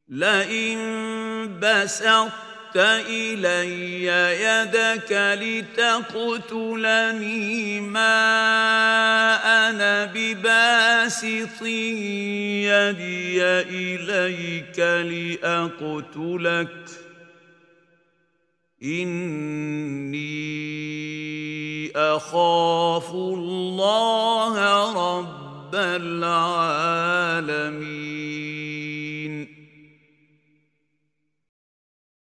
لئن بسطت إلي يدك لتقتلني ما أنا بباسط يدي إليك لأقتلك إني أخاف الله رب العالمين.